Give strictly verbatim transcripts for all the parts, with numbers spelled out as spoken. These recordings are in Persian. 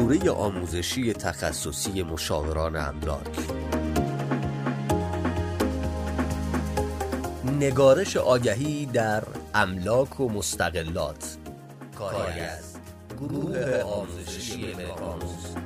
دوره آموزشی تخصصی مشاوران املاک. نگارش آگهی در املاک و مستقلات، کاری از گروه آموزشی ملک‌آموز.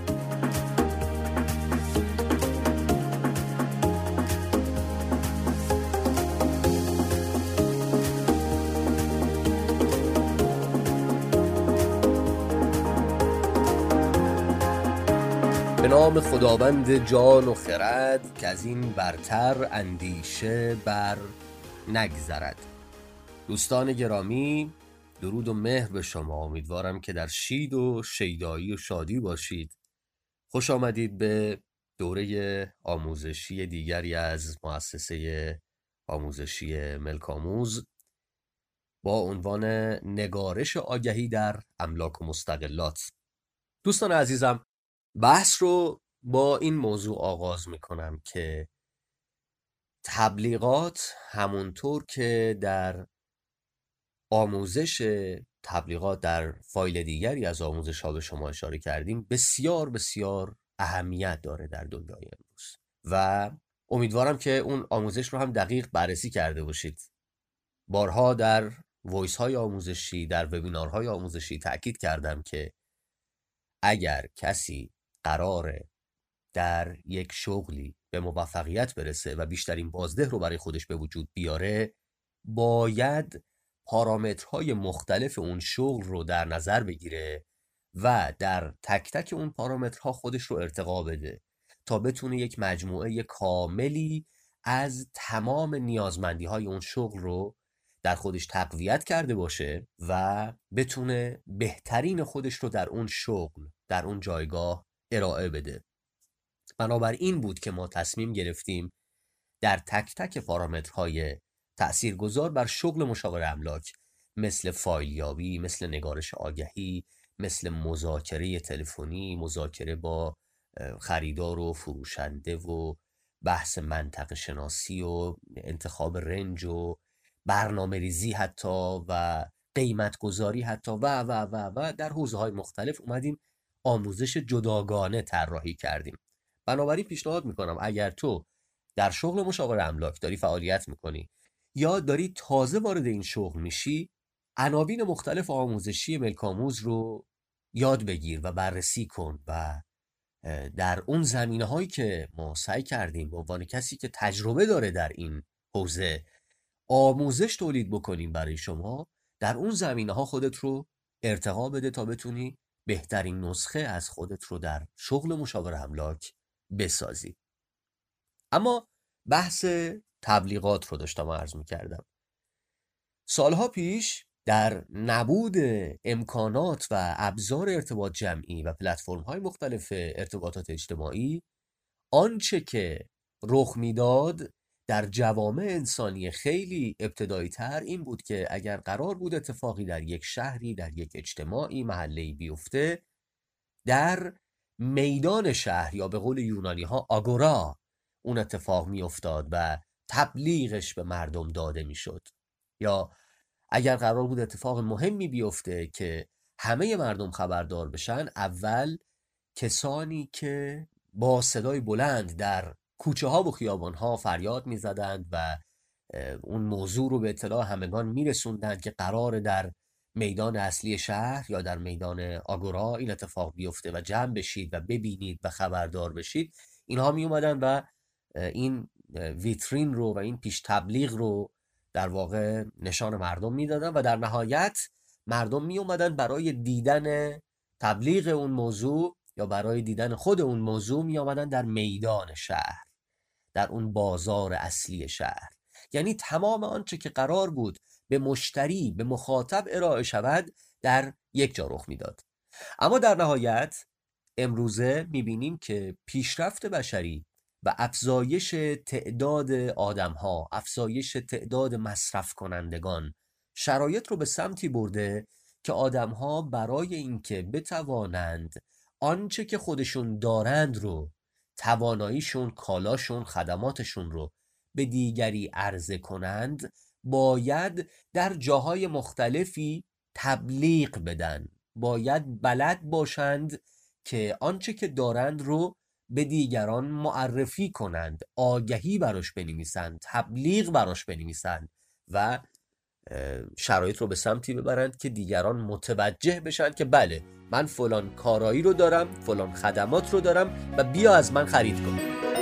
به نام خداوند جان و خرد که از این برتر اندیشه بر نگذرد. دوستان گرامی، درود و مهر به شما. امیدوارم که در شید و شیدایی و شادی باشید. خوش آمدید به دوره آموزشی دیگری از مؤسسه آموزشی ملک‌آموز با عنوان نگارش آگهی در املاک و مستقلات. دوستان عزیزم، بحث رو با این موضوع آغاز میکنم که تبلیغات همونطور که در آموزش تبلیغات در فایل دیگری از آموزش ها به شما اشاره کردیم بسیار بسیار اهمیت داره در دنیای امروز و امیدوارم که اون آموزش رو هم دقیق بررسی کرده باشید. بارها در وایس های آموزشی، در وبینارهای آموزشی تأکید کردم که اگر کسی قراره در یک شغلی به موفقیت برسه و بیشترین بازده رو برای خودش به وجود بیاره، باید پارامترهای مختلف اون شغل رو در نظر بگیره و در تک تک اون پارامترها خودش رو ارتقا بده تا بتونه یک مجموعه کاملی از تمام نیازمندی های اون شغل رو در خودش تقویت کرده باشه و بتونه بهترین خودش رو در اون شغل، در اون جایگاه ارائه بده. بنابراین بود که ما تصمیم گرفتیم در تک تک پارامترهای تأثیرگذار بر شغل مشاور املاک، مثل فایلیابی، مثل نگارش آگهی، مثل مذاکره تلفنی، مذاکره با خریدار و فروشنده و بحث منطقه شناسی و انتخاب رنج و برنامه ریزی حتی و قیمت گذاری حتی و و و و در حوزه های مختلف اومدیم آموزش جداگانه طراحی کردیم. بنابراین پیشنهاد میکنم اگر تو در شغل مشاور املاک داری فعالیت میکنی یا داری تازه وارد این شغل میشی، عناوین مختلف آموزشی ملک‌آموز رو یاد بگیر و بررسی کن و در اون زمینه هایی که ما سعی کردیم به عنوان کسی که تجربه داره در این حوزه آموزش تولید بکنیم برای شما، در اون زمینه ها خودت رو ارتقا بده تا بتونی بهترین نسخه از خودت رو در شغل مشاور املاک بسازی. اما بحث تبلیغات رو داشتم عرض می‌کردم. سالها پیش در نبود امکانات و ابزار ارتباط جمعی و پلتفرم‌های مختلف ارتباطات اجتماعی، آنچه که رخ میداد در جوامع انسانی خیلی ابتدایی تر این بود که اگر قرار بود اتفاقی در یک شهری، در یک اجتماعی، محله‌ای بیفته، در میدان شهر یا به قول یونانی ها آگورا اون اتفاق می افتاد و تبلیغش به مردم داده می شد. یا اگر قرار بود اتفاق مهمی بیفته که همه مردم خبردار بشن، اول کسانی که با صدای بلند در کوچه ها و خیابان ها فریاد می زدند و اون موضوع رو به اطلاع همگان می رسوندند که قرار در میدان اصلی شهر یا در میدان آگورا این اتفاق بیفته و جمع بشید و ببینید و خبردار بشید. اینها می اومدن و این ویترین رو و این پیش تبلیغ رو در واقع نشان مردم می دادن و در نهایت مردم می اومدن برای دیدن تبلیغ اون موضوع یا برای دیدن خود اون موضوع می آمدن در میدان شهر، در اون بازار اصلی شهر. یعنی تمام آنچه که قرار بود به مشتری، به مخاطب ارائه شود در یک جا رخ میداد. اما در نهایت امروزه میبینیم که پیشرفت بشری و افزایش تعداد آدمها، افزایش تعداد مصرف کنندگان شرایط رو به سمتی برده که آدمها برای اینکه بتوانند آنچه که خودشون دارند رو، تواناییشون، کالاشون، خدماتشون رو به دیگری عرضه کنند، باید در جاهای مختلفی تبلیغ بدن، باید بلد باشند که آنچه که دارند رو به دیگران معرفی کنند، آگهی براش بنویسند، تبلیغ براش بنویسند و شرایط رو به سمتی ببرند که دیگران متوجه بشن که بله من فلان کارایی رو دارم، فلان خدمات رو دارم و بیا از من خرید کن.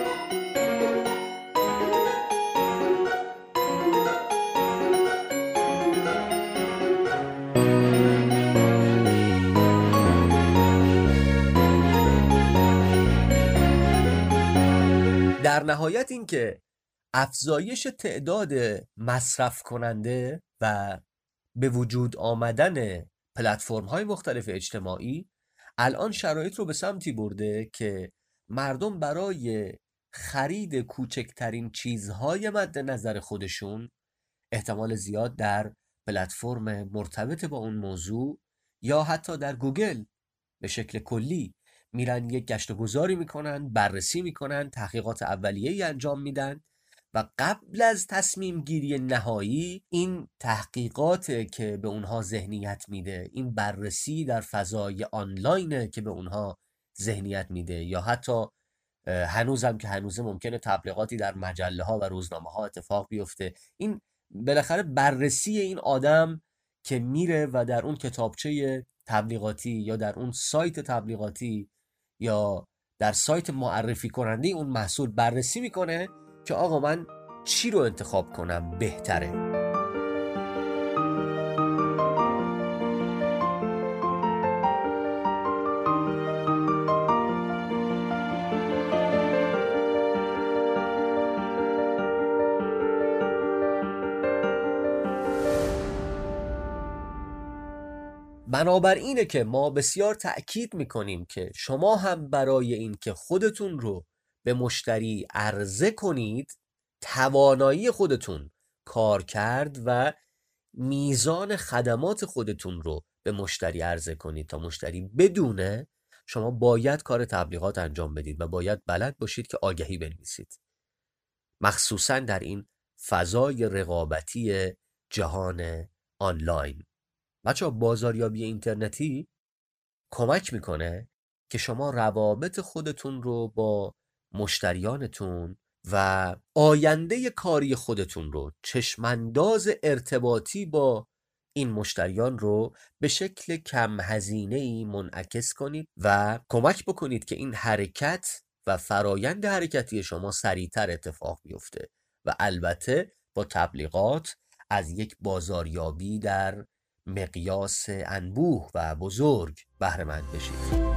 در نهایت این که افزایش تعداد مصرف کننده و به وجود آمدن پلتفرم های مختلف اجتماعی الان شرایط رو به سمتی برده که مردم برای خرید کوچکترین چیزهای مد نظر خودشون احتمال زیاد در پلتفرم مرتبط با اون موضوع یا حتی در گوگل به شکل کلی میرن یک گشت و گذاری میکنن، بررسی میکنن، تحقیقات اولیه‌ای انجام میدن و قبل از تصمیم گیری نهایی این تحقیقات که به اونها ذهنیت میده، این بررسی در فضای آنلاین که به اونها ذهنیت میده یا حتی هنوزم که هنوزه ممکنه تبلیغاتی در مجله ها و روزنامه ها اتفاق بیفته، این بالاخره بررسی این آدم که میره و در اون کتابچه تبلیغاتی یا در اون سایت تبلیغاتی یا در سایت معرفی کننده اون محصول بررسی میکنه که آقا من چی رو انتخاب کنم بهتره. بنابراینه که ما بسیار تأکید میکنیم که شما هم برای این که خودتون رو به مشتری عرضه کنید توانایی خودتون، کار کرد و میزان خدمات خودتون رو به مشتری عرضه کنید تا مشتری بدونه، شما باید کار تبلیغات انجام بدید و باید بلد باشید که آگهی بنویسید، مخصوصا در این فضای رقابتی جهان آنلاین. بچه ها بازاریابی اینترنتی کمک میکنه که شما روابط خودتون رو با مشتریانتون و آینده کاری خودتون رو، چشمانداز ارتباطی با این مشتریان رو به شکل کم هزینه‌ای منعکس کنید و کمک بکنید که این حرکت و فرایند حرکتی شما سریعتر اتفاق بیفته و البته با تبلیغات از یک بازاریابی در مقیاس انبوه و بزرگ بهره مند بشید.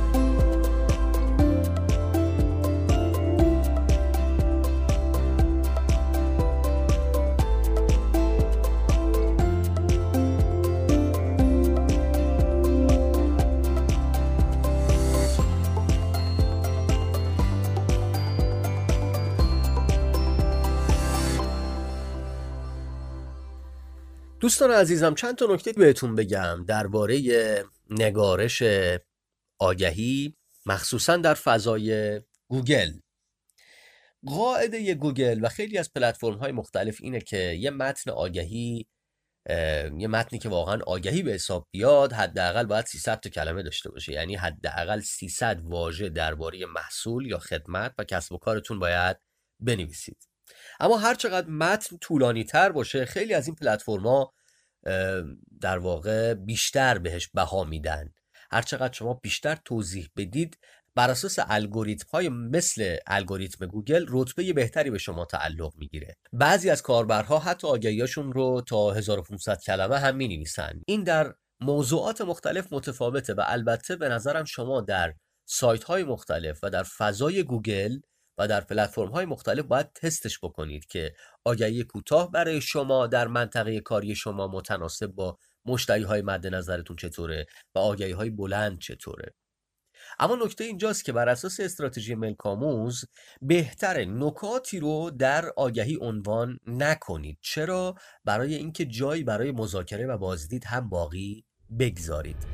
دوستان عزیزم چند تا نکته بهتون بگم درباره نگارش آگهی مخصوصا در فضای گوگل. قاعده گوگل و خیلی از پلتفرم های مختلف اینه که یه متن آگهی، یه متنی که واقعا آگهی به حساب بیاد حداقل باید سیصد تا کلمه داشته باشه، یعنی حداقل سیصد واژه درباره محصول یا خدمت و کسب و کارتون باید بنویسید. اما هر چقدر متن طولانی تر باشه خیلی از این پلتفرم‌ها در واقع بیشتر بهش بها میدن. هر چقدر شما بیشتر توضیح بدید بر اساس الگوریتم‌های مثل الگوریتم گوگل رتبه بهتری به شما تعلق میگیره. بعضی از کاربرها حتی آگهیاشون رو تا هزار و پانصد کلمه هم می‌نویسن. این در موضوعات مختلف متفاوته و البته به نظرم شما در سایت‌های مختلف و در فضای گوگل و در پلتفرم‌های مختلف باید تستش بکنید که آگهی کوتاه برای شما در منطقه کاری شما متناسب با مشتری‌های مد نظرتون چطوره و آگهی‌های بلند چطوره. اما نکته اینجاست که بر اساس استراتژی ملک‌آموز بهتره نکاتی رو در آگهی عنوان نکنید. چرا؟ برای اینکه جایی برای مذاکره و بازدید هم باقی بگذارید.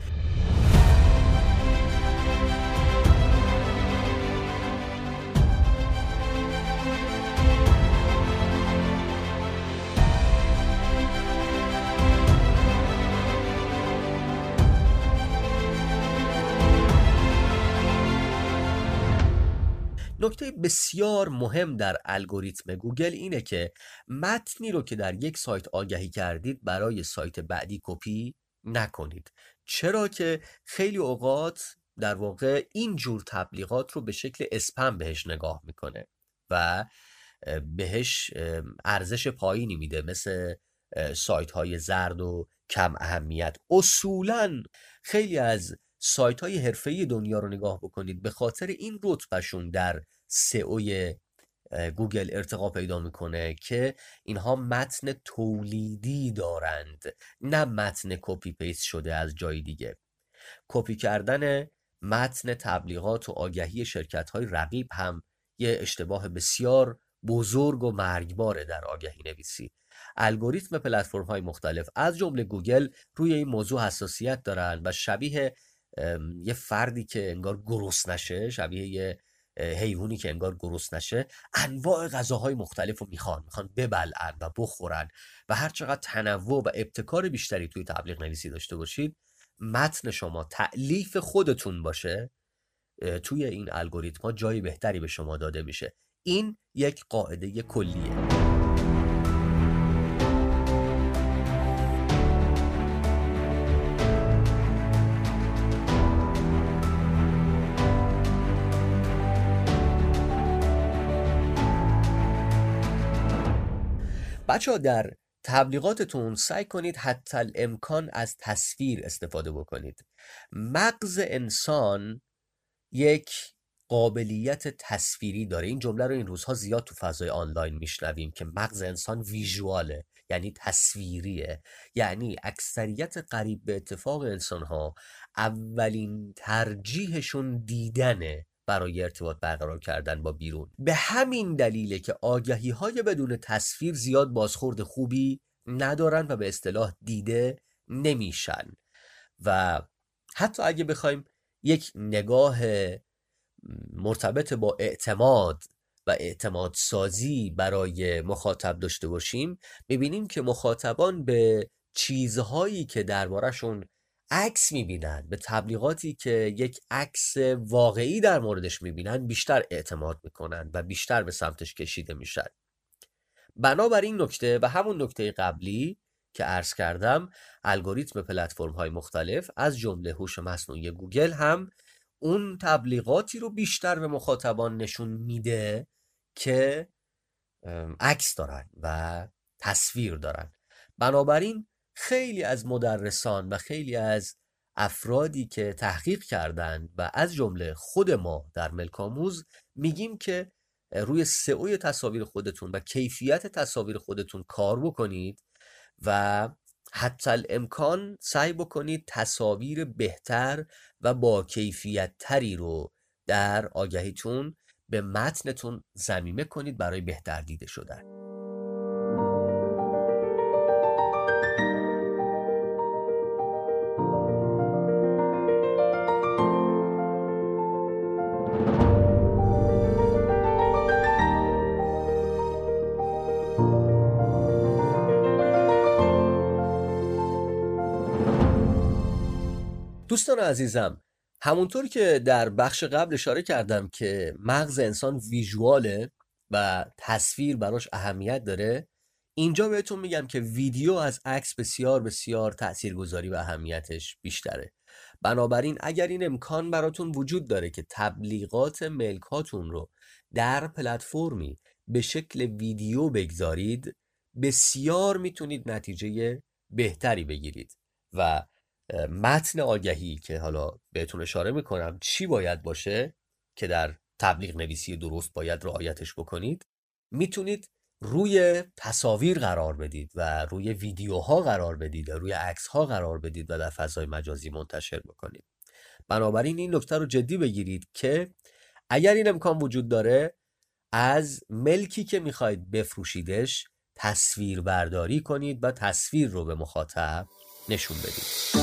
نکته بسیار مهم در الگوریتم گوگل اینه که متنی رو که در یک سایت آگهی کردید برای سایت بعدی کپی نکنید. چرا که خیلی اوقات در واقع این جور تبلیغات رو به شکل اسپم بهش نگاه میکنه و بهش ارزش پایینی میده، مثل سایت های زرد و کم اهمیت. اصولاً خیلی از سایت های حرفه‌ای دنیا رو نگاه بکنید، به خاطر این رتبهشون در سئوی گوگل ارتقا پیدا میکنه که اینها متن تولیدی دارند، نه متن کپی پیست شده از جای دیگه. کپی کردن متن تبلیغات و آگهی شرکت های رقیب هم یه اشتباه بسیار بزرگ و مرگباره در آگهی نویسی. الگوریتم پلتفرم های مختلف از جمله گوگل روی این موضوع حساسیت دارن و شبیه یه فردی که انگار گرسنه نشه، شبیه یه حیوانی که انگار گرسنه نشه، انواع غذاهای مختلف رو میخوان میخوان ببلعن و بخورن و هر چقدر تنوع و ابتکار بیشتری توی تبلیغ نویسی داشته باشید، متن شما تألیف خودتون باشه، توی این الگوریتم ها جای بهتری به شما داده میشه. این یک قاعده کلیه. بچه ها در تبلیغاتتون سعی کنید حتی الامکان از تصویر استفاده بکنید. مغز انسان یک قابلیت تصویری داره. این جمله رو این روزها زیاد تو فضای آنلاین میشنویم که مغز انسان ویژواله، یعنی تصویریه. یعنی اکثریت قریب به اتفاق انسانها اولین ترجیحشون دیدنه برای ارتباط برقرار کردن با بیرون. به همین دلیله که آگهی های بدون تصویر زیاد بازخورد خوبی ندارن و به اصطلاح دیده نمیشن. و حتی اگه بخوایم یک نگاه مرتبط با اعتماد و اعتماد سازی برای مخاطب داشته باشیم، ببینیم که مخاطبان به چیزهایی که درباره‌شون عکس میبینن، به تبلیغاتی که یک عکس واقعی در موردش میبینن بیشتر اعتماد میکنن و بیشتر به سمتش کشیده میشن. بنابراین نکته و همون نکته قبلی که عرض کردم، الگوریتم پلتفرم های مختلف از جمله هوش مصنوعی گوگل هم اون تبلیغاتی رو بیشتر به مخاطبان نشون میده که عکس دارن و تصویر دارن. بنابراین خیلی از مدرسان و خیلی از افرادی که تحقیق کردند و از جمله خود ما در ملک‌آموز میگیم که روی سئو تصاویر خودتون و کیفیت تصاویر خودتون کار بکنید و حتی الامکان سعی بکنید تصاویر بهتر و با کیفیت تری رو در آگهیتون به متنتون ضمیمه کنید برای بهتر دیده شدن. دوستان عزیزم، همونطور که در بخش قبل اشاره کردم که مغز انسان ویژواله و تصویر براش اهمیت داره، اینجا بهتون میگم که ویدیو از عکس بسیار بسیار تاثیرگذاری و اهمیتش بیشتره. بنابراین اگر این امکان براتون وجود داره که تبلیغات ملکاتون رو در پلتفرمی به شکل ویدیو بگذارید، بسیار میتونید نتیجه بهتری بگیرید و متن آگهی که حالا بهتون اشاره میکنم چی باید باشه که در تبلیغ نویسی درست باید رعایتش بکنید، میتونید روی تصاویر قرار بدید و روی ویدیوها قرار بدید و روی عکس‌ها قرار بدید و در فضای مجازی منتشر بکنید. بنابراین این نکته رو جدی بگیرید که اگر این امکان وجود داره، از ملکی که میخواید بفروشیدش تصویر برداری کنید و تصویر رو به مخاطب نشون بدید.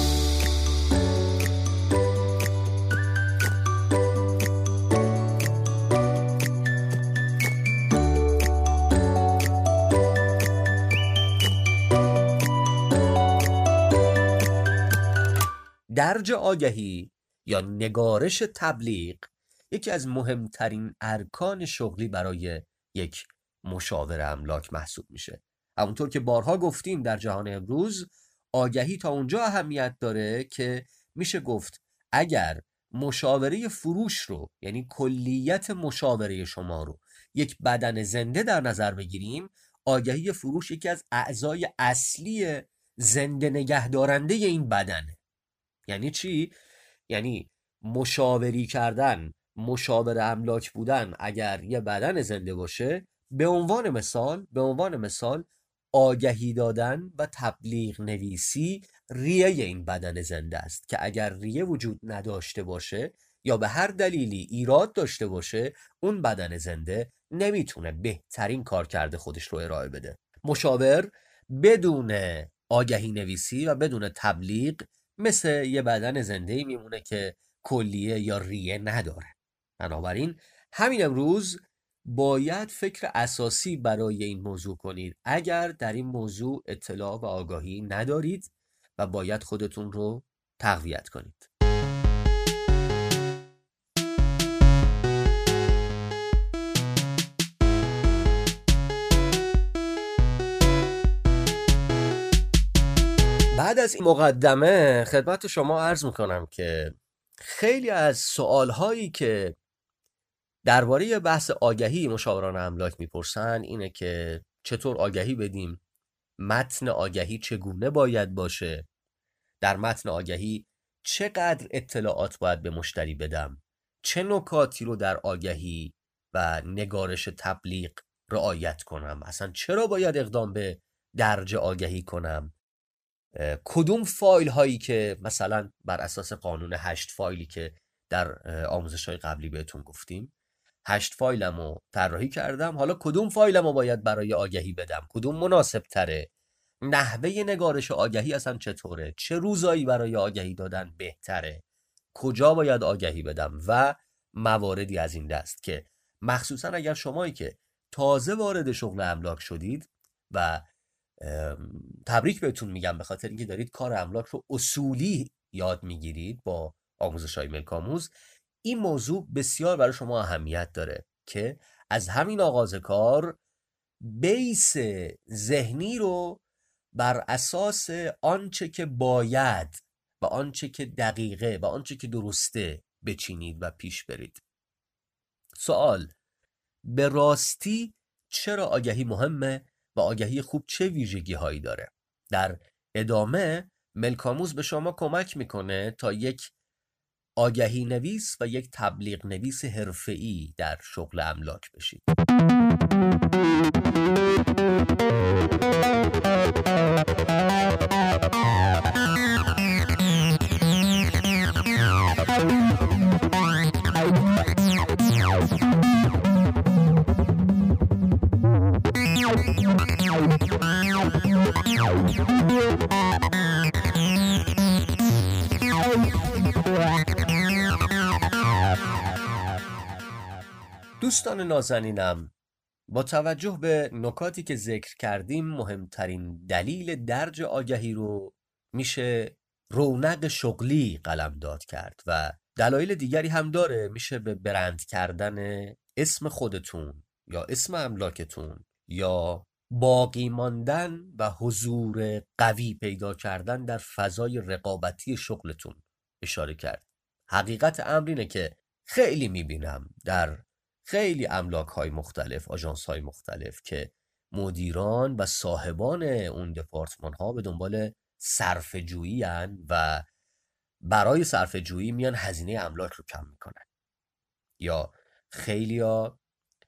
درج آگهی یا نگارش تبلیغ یکی از مهمترین ارکان شغلی برای یک مشاور املاک محسوب میشه. همونطور که بارها گفتیم در جهان امروز آگهی تا اونجا اهمیت داره که میشه گفت اگر مشاوره فروش رو، یعنی کلیت مشاوره شما رو، یک بدن زنده در نظر بگیریم، آگهی فروش یکی از اعضای اصلی زنده نگهدارنده این بدنه. یعنی چی؟ یعنی مشاوری کردن، مشاور املاک بودن اگر یه بدن زنده باشه، به عنوان مثال به عنوان مثال آگهی دادن و تبلیغ نویسی ریه این بدن زنده است که اگر ریه وجود نداشته باشه یا به هر دلیلی ایراد داشته باشه، اون بدن زنده نمیتونه بهترین کار کرده خودش رو ارائه بده. مشاور بدون آگهی نویسی و بدون تبلیغ مثل یه بدن زنده‌ای میمونه که کلیه یا ریه نداره. بنابراین همین امروز باید فکر اساسی برای این موضوع کنید اگر در این موضوع اطلاع و آگاهی ندارید و باید خودتون رو تقویت کنید. بعد از این مقدمه خدمت شما عرض میکنم که خیلی از سوالهایی که درباره بحث آگهی مشاوران املاک میپرسن اینه که چطور آگهی بدیم، متن آگهی چگونه باید باشه، در متن آگهی چقدر اطلاعات باید به مشتری بدم، چه نکاتی رو در آگهی و نگارش تبلیغ رعایت کنم، اصلا چرا باید اقدام به درج آگهی کنم، کدوم فایل هایی که مثلا بر اساس قانون هشت فایلی که در آموزش های قبلی بهتون گفتیم، هشت فایلم رو طراحی کردم، حالا کدوم فایلم رو باید برای آگهی بدم، کدوم مناسب تره، نحوه نگارش آگهی اصلا چطوره، چه روزایی برای آگهی دادن بهتره، کجا باید آگهی بدم و مواردی از این دست که مخصوصا اگر شمایی که تازه وارد شغل املاک شدید و تبریک بهتون میگم به خاطر اینکه دارید کار املاک رو اصولی یاد میگیرید با آموزش های ملک آموز، این موضوع بسیار برای شما اهمیت داره که از همین آغاز کار بیس ذهنی رو بر اساس آنچه که باید و آنچه که دقیقه و آنچه که درسته بچینید و پیش برید. سوال: به راستی چرا آگهی مهمه و آگهی خوب چه ویژگی هایی داره؟ در ادامه ملک آموز به شما کمک میکنه تا یک آگهی نویس و یک تبلیغ نویس حرفه‌ای در شغل املاک بشید. دوستان نازنینم، با توجه به نکاتی که ذکر کردیم مهمترین دلیل درج آگهی رو میشه رونق شغلی قلمداد کرد و دلایل دیگری هم داره. میشه به برند کردن اسم خودتون یا اسم املاکتون یا باقی ماندن و حضور قوی پیدا کردن در فضای رقابتی شغلتون اشاره کرد. حقیقت امر اینه که خیلی میبینم در خیلی املاک های مختلف، آژانس های مختلف که مدیران و صاحبان اون دپارتمان ها به دنبال صرفه جویی هن و برای صرفه جویی میان هزینه املاک رو کم میکنن، یا خیلی ها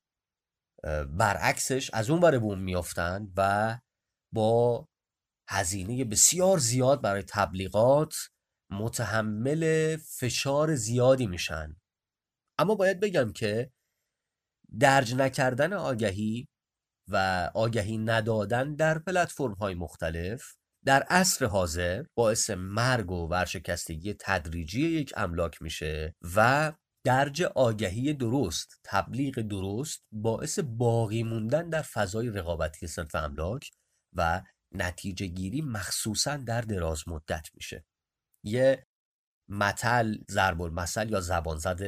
برعکسش از اون بره بوم میافتن و با هزینه بسیار زیاد برای تبلیغات متحمل فشار زیادی میشن. اما باید بگم که درج نکردن آگهی و آگهی ندادن در پلتفرم های مختلف در عصر حاضر باعث مرگ و ورشکستگی تدریجی یک املاک میشه و درج آگهی درست، تبلیغ درست باعث باقی موندن در فضای رقابتی صنف املاک و نتیجه گیری مخصوصا در دراز مدت میشه. یه مثل، ضرب المثل یا زبان زده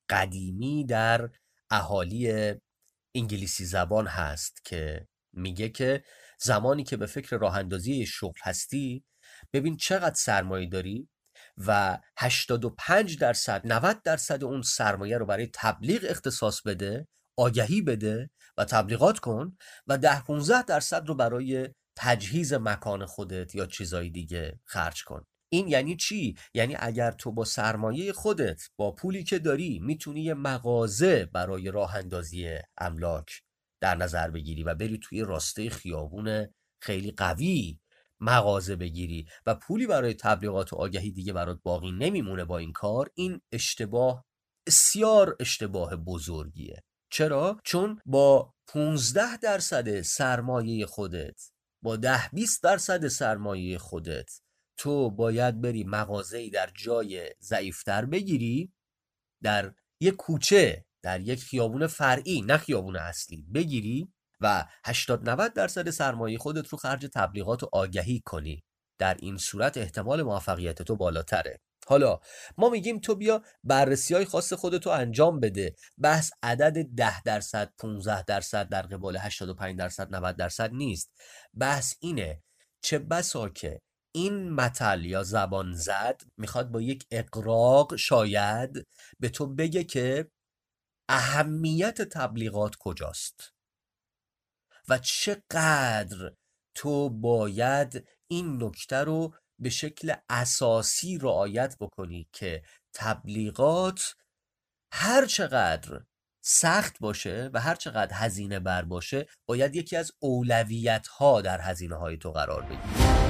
قدیمی در اهالی انگلیسی زبان هست که میگه که زمانی که به فکر راه اندازی شغل هستی، ببین چقدر سرمایه داری و هشتاد و پنج درصد نود درصد اون سرمایه رو برای تبلیغ اختصاص بده، آگهی بده و تبلیغات کن و ده پانزده درصد رو برای تجهیز مکان خودت یا چیزای دیگه خرج کن. این یعنی چی؟ یعنی اگر تو با سرمایه خودت، با پولی که داری، میتونی یه مغازه برای راه اندازی املاک در نظر بگیری و بری توی راسته خیابون خیلی قوی مغازه بگیری و پولی برای تبلیغات و آگهی دیگه برات باقی نمیمونه با این کار، این اشتباه بسیار اشتباه بزرگیه. چرا؟ چون با پانزده درصد سرمایه خودت، با ده بیست درصد سرمایه خودت، تو باید بری مغازه‌ای در جای ضعیفتر بگیری، در یک کوچه، در یک خیابون فرعی، نه خیابون اصلی بگیری و هشتاد نود درصد سرمایه خودت رو خرج تبلیغات و آگهی کنی. در این صورت احتمال موفقیت تو بالاتره. حالا ما میگیم تو بیا بررسی های خاص خودتو انجام بده. بحث عدد ده درصد پانزده درصد در قبال هشتاد و پنج درصد نود درصد نیست. بحث اینه چه بسا که این متل یا زبان زد میخواد با یک اقراق شاید به تو بگه که اهمیت تبلیغات کجاست و چقدر تو باید این نکته رو به شکل اساسی رعایت بکنی که تبلیغات هر چقدر سخت باشه و هر چقدر هزینه بر باشه، باید یکی از اولویت ها در هزینه های تو قرار بگیره.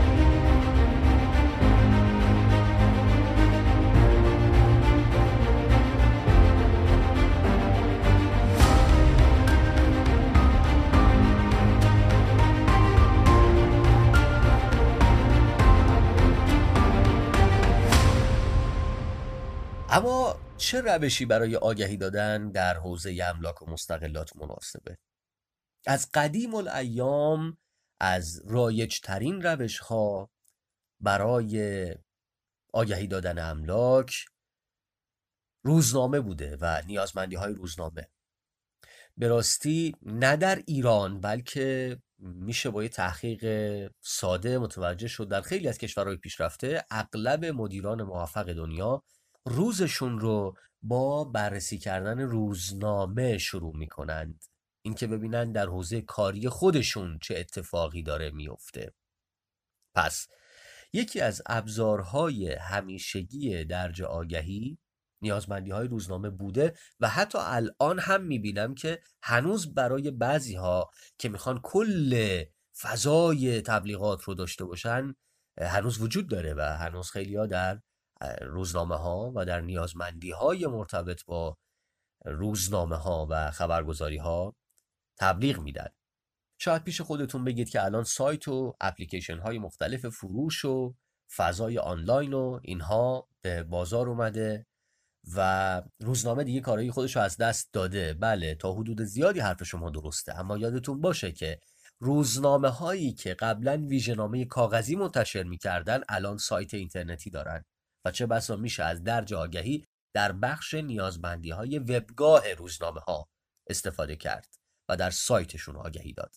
اما چه روشی برای آگهی دادن در حوزه املاک و مستقلات مناسبه؟ از قدیم الایام از رایج ترین روش ها برای آگهی دادن املاک روزنامه بوده و نیازمندی های روزنامه. به راستی نه در ایران، بلکه میشه با یه تحقیق ساده متوجه شد در خیلی از کشورهای پیشرفته اغلب مدیران موفق دنیا روزشون رو با بررسی کردن روزنامه شروع میکنند، اینکه ببینن در حوزه کاری خودشون چه اتفاقی داره میفته. پس یکی از ابزارهای همیشگی درج آگهی نیازمندی های روزنامه بوده و حتی الان هم میبینم که هنوز برای بعضی ها که میخوان کل فضای تبلیغات رو داشته باشن هنوز وجود داره و هنوز خیلی ها در روزنامه ها و در نیازمندی های مرتبط با روزنامه ها و خبرگزاری ها تبلیغ میدن. شاید پیش خودتون بگید که الان سایت و اپلیکیشن های مختلف فروش و فضای آنلاین و اینها به بازار اومده و روزنامه دیگه کارایی خودش رو از دست داده. بله، تا حدود زیادی حرف شما درسته، اما یادتون باشه که روزنامه هایی که قبلا ویژه‌نامه کاغذی منتشر میکردن الان سایت اینترنتی دارن و چه بسا میشه از درج آگهی در بخش نیازمندی های وبگاه روزنامه ها استفاده کرد و در سایتشون آگهی داد.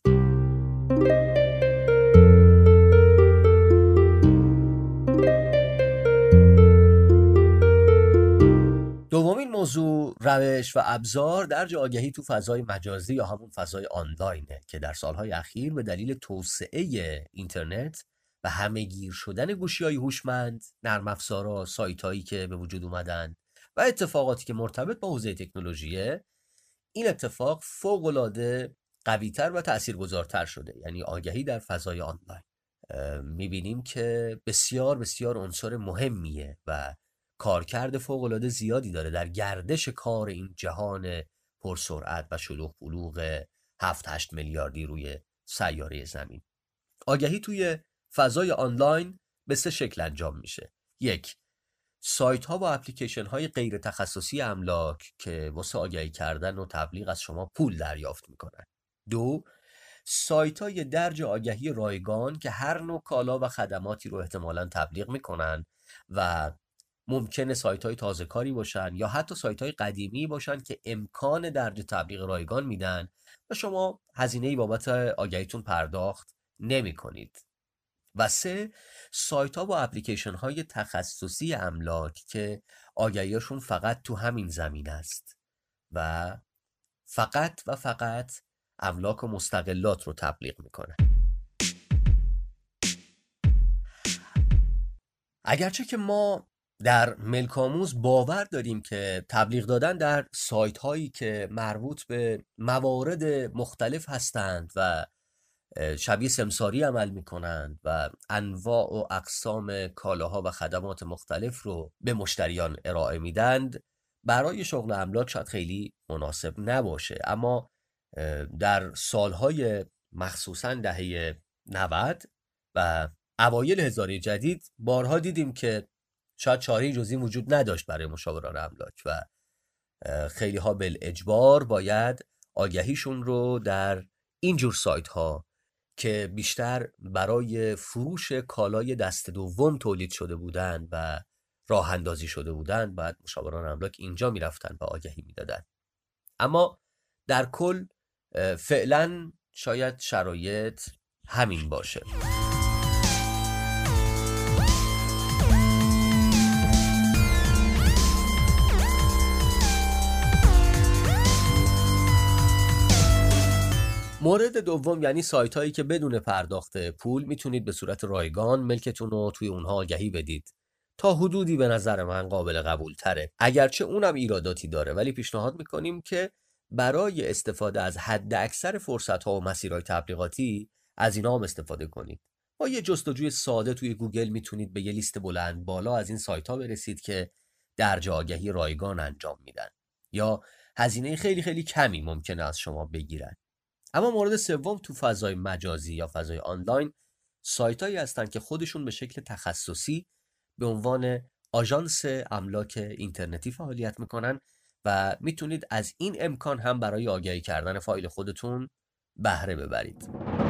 دومین موضوع روش و ابزار درج آگهی تو فضای مجازی یا همون فضای آنلاینه که در سالهای اخیر به دلیل توسعه اینترنت و همه‌گیر شدن گوشی‌های هوشمند، نرم افزارها، سایت‌هایی که به وجود اومدن و اتفاقاتی که مرتبط با حوزه تکنولوژیه، این اتفاق فوق‌العاده قوی‌تر و تأثیرگذارتر شده. یعنی آگهی در فضای آنلاین می‌بینیم که بسیار بسیار عنصر مهمیه و کارکرد فوق‌العاده زیادی داره در گردش کار این جهان پرسرعت و شلوغ بلوغ هفت هشت میلیاردی روی سیاره زمین. آگهی توی فضای آنلاین به سه شکل انجام میشه. یک، سایت ها و اپلیکیشن های غیر تخصصی املاک که واسه آگهی کردن و تبلیغ از شما پول دریافت میکنن. دو، سایت های درج آگهی رایگان که هر نوع کالا و خدماتی رو احتمالاً تبلیغ میکنن و ممکنه سایت های تازه کاری باشن یا حتی سایت های قدیمی باشن که امکان درج تبلیغ رایگان میدن و شما هزینه‌ای بابت آگهیتون پرداخت نمی کنید. و سه، سایت ها و اپلیکیشن های تخصصی املاک که آگهیاشون فقط تو همین زمین است و فقط و فقط املاک و مستقلات رو تبلیغ میکنه. اگرچه که ما در ملک آموز باور داریم که تبلیغ دادن در سایت هایی که مربوط به موارد مختلف هستند و شبیه سمساری عمل میکنند و انواع و اقسام کالاها و خدمات مختلف رو به مشتریان ارائه میدند، برای شغل املاک شاید خیلی مناسب نباشه. اما در سالهای مخصوصا دهه نود و اوایل هزاره جدید بارها دیدیم که شاید چاره‌ای جز این وجود نداشت برای مشاوران املاک و خیلی ها بالاجبار باید آگهیشون رو در اینجور سایت ها که بیشتر برای فروش کالای دست دوم تولید شده بودند و راه اندازی شده بودند، بعد مشاوران املاک اینجا میرفتن و آگهی میدادن. اما در کل فعلا شاید شرایط همین باشه. مورد دوم یعنی سایت هایی که بدون پرداخت پول میتونید به صورت رایگان ملکتون رو توی اونها آگهی بدید. تا حدودی به نظر من قابل قبول تره، اگرچه اونم ایراداتی داره، ولی پیشنهاد میکنیم که برای استفاده از حد اکثر فرصت ها و مسیرهای تبلیغاتی از اینا هم استفاده کنید. با یه جستجوی ساده توی گوگل میتونید به یه لیست بلند بالا از این سایت ها برسید که درج آگهی رایگان انجام میدن یا هزینه خیلی خیلی کمی ممکنه از شما بگیرن. اما مورد سوم تو فضای مجازی یا فضای آنلاین سایتایی هستن که خودشون به شکل تخصصی به عنوان آژانس املاک اینترنتی فعالیت میکنن و میتونید از این امکان هم برای آگهی کردن فایل خودتون بهره ببرید.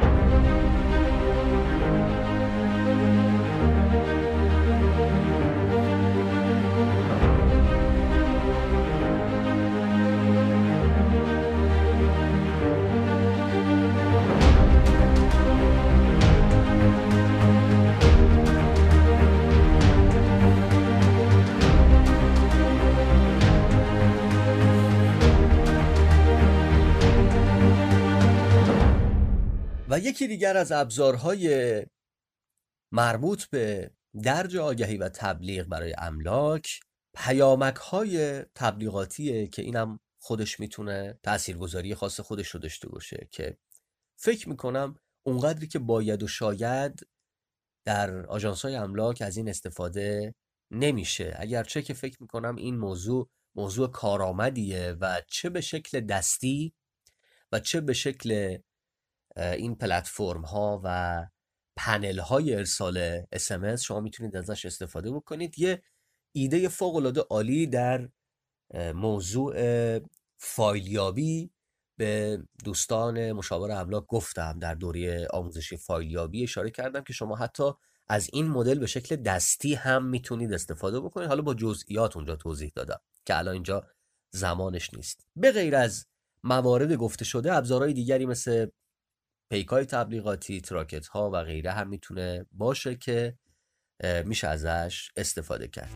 و یکی دیگر از ابزارهای مربوط به درج آگهی و تبلیغ برای املاک پیامک‌های تبلیغاتیه که اینم خودش میتونه تاثیرگذاری خاص خودش رو داشته باشه که فکر میکنم اونقدری که باید و شاید در آژانس‌های املاک از این استفاده نمیشه، اگرچه که فکر میکنم این موضوع موضوع کارآمدیه و چه به شکل دستی و چه به شکل این پلتفرم ها و پنل های ارسال اس ام اس شما میتونید ازش استفاده بکنید. یه ایده فوق العاده عالی در موضوع فایلیابی به دوستان مشاور املاک گفتم، در دوره آموزشی فایلیابی اشاره کردم که شما حتی از این مدل به شکل دستی هم میتونید استفاده بکنید. حالا با جزئیات اونجا توضیح دادم که الان اینجا زمانش نیست. به غیر از موارد گفته شده، ابزارهای دیگری مثل پیکای تبلیغاتی، تراکت ها و غیره هم میتونه باشه که میشه ازش استفاده کرد.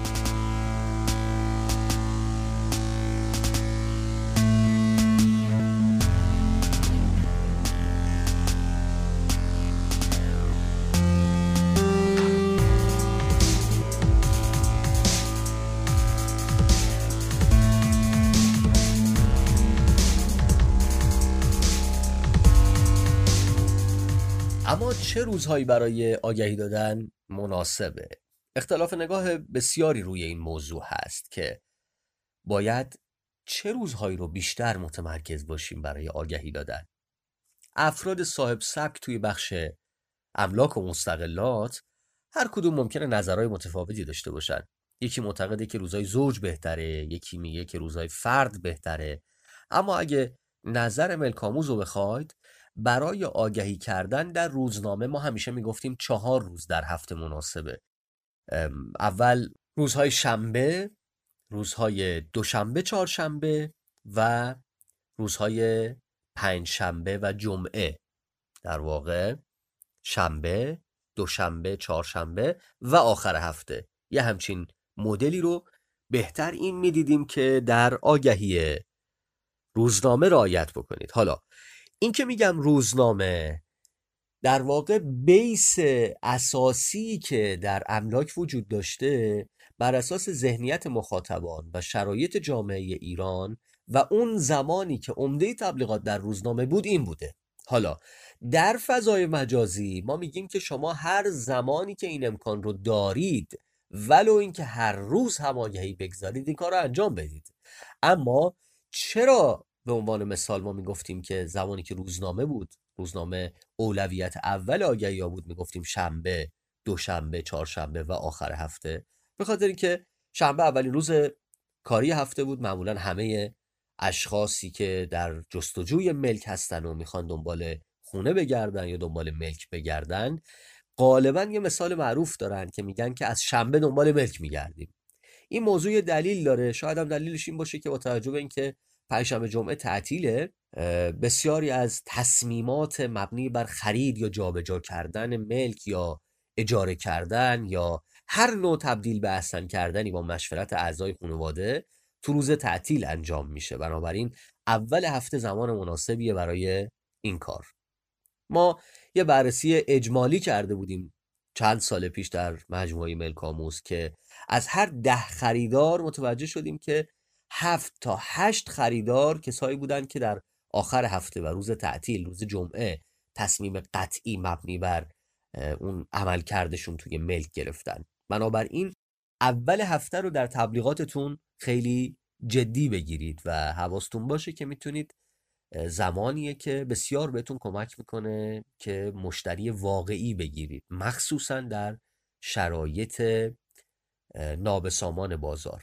اما چه روزهایی برای آگهی دادن مناسبه؟ اختلاف نگاه بسیاری روی این موضوع هست که باید چه روزهایی رو بیشتر متمرکز باشیم برای آگهی دادن. افراد صاحب سبک توی بخش املاک و مستقلات هر کدوم ممکنه نظرهای متفاوتی داشته باشن. یکی معتقده که روزهای زوج بهتره، یکی میگه که روزهای فرد بهتره. اما اگه نظر ملک آموز رو بخواید، برای آگهی کردن در روزنامه ما همیشه میگفتیم چهار روز در هفته مناسبه. اول روزهای شنبه، روزهای دوشنبه، چهارشنبه و روزهای پنجشنبه و جمعه. در واقع شنبه، دوشنبه، چهارشنبه و آخر هفته. یه همچین مدلی رو بهتر این میدیدیم که در آگهی روزنامه رعایت بکنید. حالا این که میگم روزنامه، در واقع بیس اساسی که در املاک وجود داشته بر اساس ذهنیت مخاطبان و شرایط جامعه ایران و اون زمانی که عمده تبلیغات در روزنامه بود این بوده. حالا در فضای مجازی ما میگیم که شما هر زمانی که این امکان رو دارید، ولو اینکه هر روز هم آگهی بگذارید، این کار رو انجام بدید. اما چرا به عنوان مثال ما میگفتیم که زمانی که روزنامه بود، روزنامه اولویت اول آگهی ها بود، میگفتیم شنبه، دوشنبه، چهارشنبه و آخر هفته؟ به خاطر اینکه شنبه اولین روز کاری هفته بود. معمولا همه اشخاصی که در جستجوی ملک هستن و میخوان دنبال خونه بگردن یا دنبال ملک بگردن، غالبا یه مثال معروف دارن که میگن که از شنبه دنبال ملک میگردیم. این موضوع دلیل داره. شاید هم دلیلش این باشه که با توجه به اینکه پنجشنبه جمعه تعطیله، بسیاری از تصمیمات مبنی بر خرید یا جابجا کردن ملک یا اجاره کردن یا هر نوع تبدیل به احسن کردنی با مشورت اعضای خانواده تو روز تعطیل انجام میشه. بنابراین اول هفته زمان مناسبیه برای این کار. ما یه بررسی اجمالی کرده بودیم چند سال پیش در مجموعه ملک آموز که از هر ده خریدار متوجه شدیم که هفت تا هشت خریدار کسایی بودن که در آخر هفته و روز تعطیل، روز جمعه، تصمیم قطعی مبنی بر اون عمل کردشون توی ملک گرفتن. بنابراین اول هفته رو در تبلیغاتتون خیلی جدی بگیرید و حواستون باشه که میتونید زمانیه که بسیار بهتون کمک میکنه که مشتری واقعی بگیرید، مخصوصا در شرایط نابسامان بازار.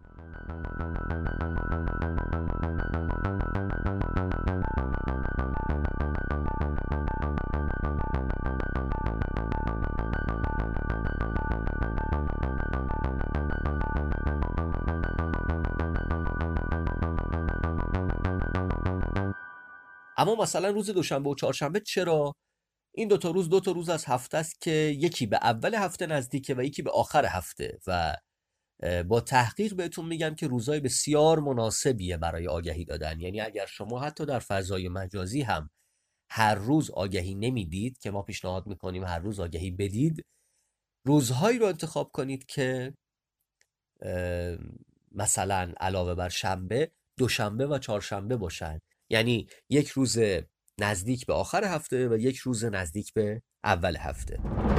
اما مثلا روز دوشنبه و چهارشنبه چرا؟ این دو تا روز دو تا روز از هفته است که یکی به اول هفته نزدیکه و یکی به آخر هفته و با تحقیق بهتون میگم که روزای بسیار مناسبیه برای آگهی دادن. یعنی اگر شما حتی در فضای مجازی هم هر روز آگهی نمیدید، که ما پیشنهاد میکنیم هر روز آگهی بدید، روزهایی رو انتخاب کنید که مثلا علاوه بر شنبه، دوشنبه و چهارشنبه باشن. یعنی یک روز نزدیک به آخر هفته و یک روز نزدیک به اول هفته.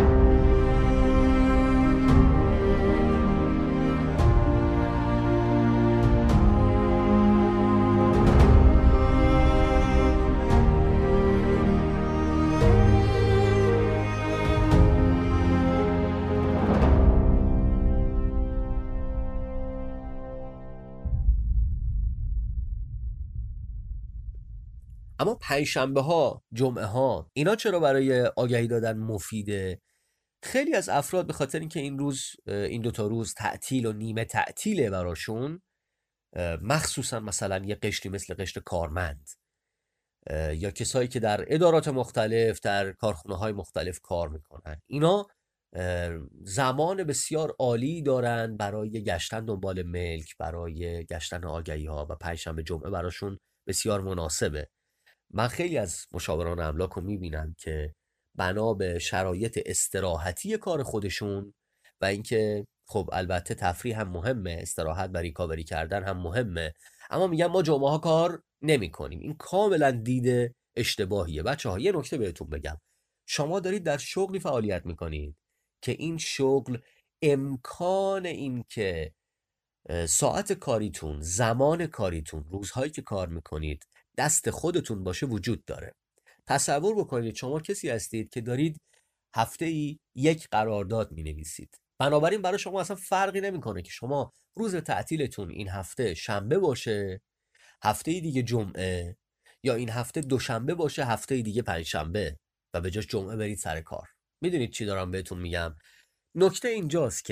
اما پنجشنبه ها، جمعه ها، اینا چرا برای آگهی دادن مفیده؟ خیلی از افراد به خاطر اینکه این روز، این دوتا روز تعطیل و نیمه تعطیله براشون، مخصوصا مثلا یه قشری مثل قشر کارمند یا کسایی که در ادارات مختلف، در کارخونه های مختلف کار میکنن، اینا زمان بسیار عالی دارن برای گشتن دنبال ملک، برای گشتن آگهی ها و پنجشنبه جمعه براشون بسیار مناسبه. من خیلی از مشاوران املاک رو میبینم که بنا به شرایط استراحتی کار خودشون و اینکه خب البته تفریح هم مهمه، استراحت و ریکاوری کردن هم مهمه، اما میگن ما جمعه ها کار نمی کنیم. این کاملا دید اشتباهیه. بچه ها یه نکته بهتون بگم، شما دارید در شغلی فعالیت میکنید که این شغل امکان این که ساعت کاریتون، زمان کاریتون، روزهایی که کار میکنید دست خودتون باشه وجود داره. تصور بکنید شما کسی هستید که دارید هفته ای یک قرارداد می نویسید. بنابراین برای شما اصلا فرقی نمیکنه که شما روز تعطیلتون این هفته شنبه باشه، هفته دیگه جمعه، یا این هفته دوشنبه باشه، هفته دیگه پنجشنبه و به جاش جمعه برید سر کار. میدونید چی دارم بهتون میگم؟ نکته اینجاست که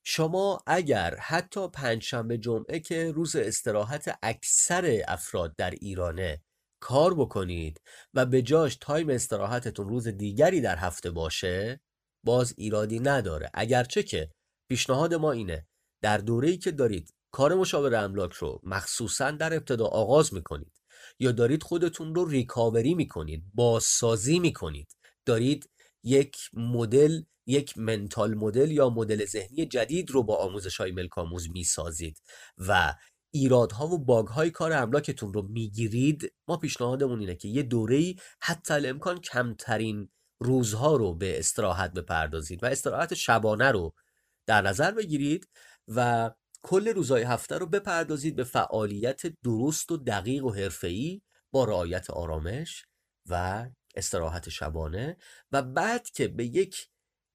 شما اگر حتی پنجشنبه جمعه که روز استراحت اکثر افراد در ایرانه کار بکنید و به جاش تایم استراحتتون روز دیگری در هفته باشه، باز ایرادی نداره. اگرچه که پیشنهاد ما اینه در دوره‌ای که دارید کار مشاور املاک رو مخصوصا در ابتدا آغاز میکنید یا دارید خودتون رو ریکاوری میکنید، بازسازی میکنید، دارید یک مدل یک منتال مدل یا مدل ذهنی جدید رو با آموزش‌های ملک آموز میسازید و ایرادها و باگ‌های کار املاکتون رو میگیرید، ما پیشنهادمون اینه که یه دوره‌ای حتی الامکان کمترین روزها رو به استراحت بپردازید و استراحت شبانه رو در نظر بگیرید و کل روزهای هفته رو بپردازید به فعالیت درست و دقیق و حرفه‌ای با رعایت آرامش و استراحت شبانه. و بعد که به یک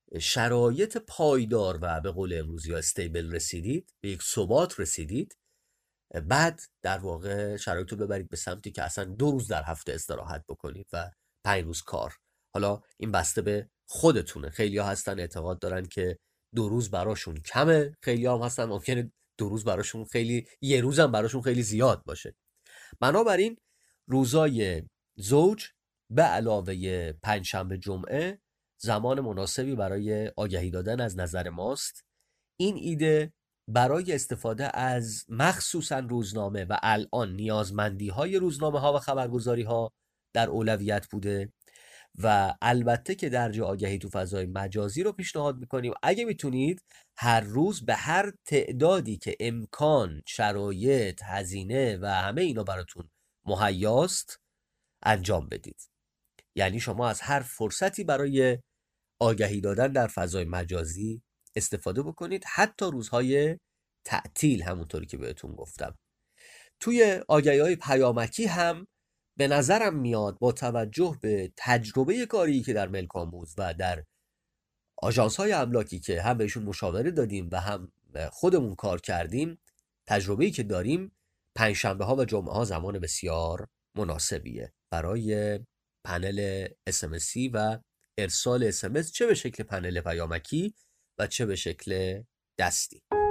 شرایط پایدار و به قول امروزی ها استیبل رسیدید، به یک ثبات رسیدید، بعد در واقع شرایط رو ببرید به سمتی که اصلا دو روز در هفته استراحت بکنید و پنج روز کار. حالا این بسته به خودتونه. خیلی ها هستن اعتقاد دارن که دو روز براشون کمه، خیلی هم هستن ممکنه دو روز براشون خیلی، یه روز هم براشون خیلی زیاد باشه. بنابراین روزای زوج به علاوه پنجشنبه جمعه زمان مناسبی برای آگهی دادن از نظر ماست. این ایده برای استفاده از مخصوصا روزنامه و الان نیازمندی های روزنامه ها و خبرگزاری ها در اولویت بوده و البته که درج آگهی تو فضای مجازی رو پیشنهاد میکنیم. اگه میتونید هر روز به هر تعدادی که امکان، شرایط، هزینه و همه اینا براتون مهیاست انجام بدید. یعنی شما از هر فرصتی برای آگهی دادن در فضای مجازی استفاده بکنید، حتی روزهای تعطیل. همونطوری که بهتون گفتم توی آگهی‌های پیامکی هم به نظرم میاد با توجه به تجربه کاری که در ملک آموز و در آژانس‌های املاکی که هم بهشون مشاوره دادیم و هم خودمون کار کردیم، تجربه‌ای که داریم، پنجشنبه ها و جمعه ها زمان بسیار مناسبیه برای پنل اس ام اسی و ارسال اس ام اس، چه به شکل پنل پیامکی و چه به شکل دستی.